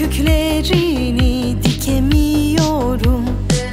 köklerini dikemiyorum.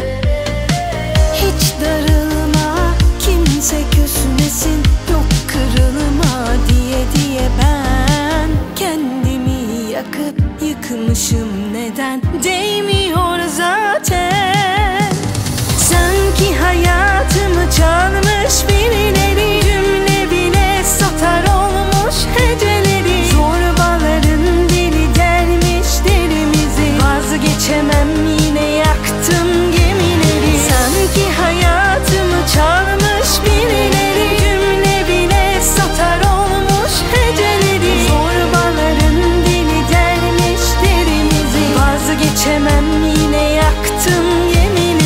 Hiç darılma, kimse küsmesin, yok kırılma diye diye ben kendimi yakıp yıkmışım. Neden? Değmiyor zaten. Sanki hayatımı çalmış birileri, cümle bile satar olmuş heceleri. Zorbaların dili delmiş derimizi, vazgeçemem yine yaktım gemileri. Sanki hayatımı çalmış birileri, cümle bile satar olmuş heceleri. Zorbaların dili delmiş derimizi, vazgeçemem yine yaktım gemileri.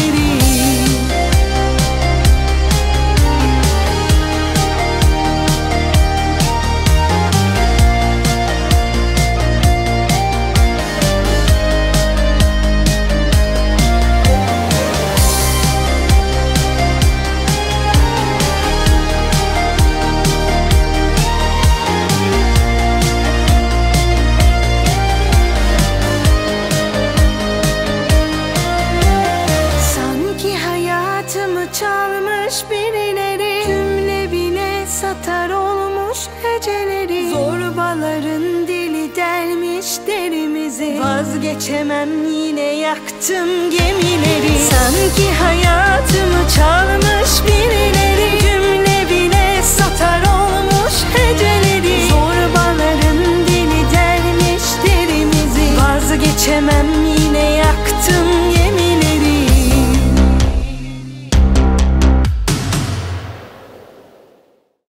Çalmış birileri, cümle bile satar olmuş heceleri. Zorbaların dili delmiş derimizi, vazgeçemem yine yaktım gemileri. Sanki hayatımı çalmış birileri,